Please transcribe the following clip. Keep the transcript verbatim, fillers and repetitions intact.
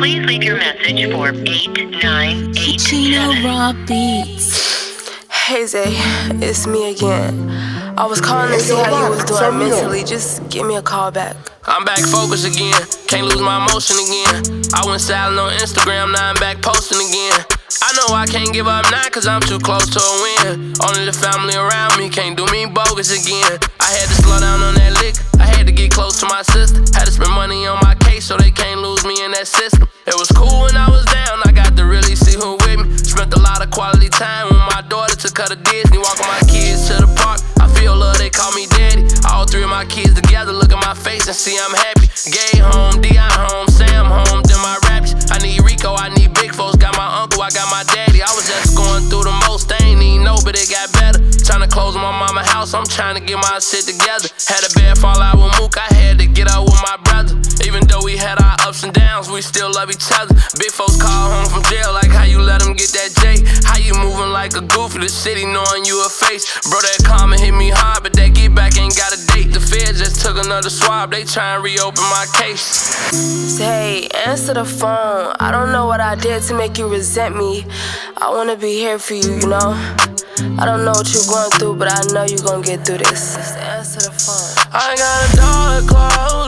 Please leave your message for eight nine eight seven. Raw Beats. Hey Zay, it's me again. I was calling to see how you was doing mentally. Just give me a call back. I'm back focused again, can't lose my emotion again. I went silent on Instagram, now I'm back posting again. I know I can't give up now cause I'm too close to a win. Only the family around me can't do me bogus again. I had to slow down on that lick, I had to get close to my sister. Had to spend money on my case so they can't lose me in that system. It was cool when I was down, I got to really see who with me. Spent a lot of quality time when my daughter took her to Disney. Walking my kids to the park, I feel love, they call me daddy. All three of my kids together, look at my face and see I'm happy. Gay home, Dion home, Sam home, then my raps. I need Rico, I need big folks, got my uncle, I got my daddy. I was just going through the most, they ain't even know, but it got better. Trying to close my mama house, I'm trying to get my shit together. Had a bad fallout with Mook, I had to get out with my brother. Even though we had our ups and downs, we still love each other. Big folks call home from jail, like how you let them get that J. How you moving like a goofy, the city knowing you a face. Bro, that comment hit me hard, but that get back ain't got a date. The feds just took another swab, they try and reopen my case. Zay, answer the phone. I don't know what I did to make you resent me. I wanna be here for you, you know. I don't know what you're going through, but I know you're gonna get through this. Just answer the phone. I got a door closed.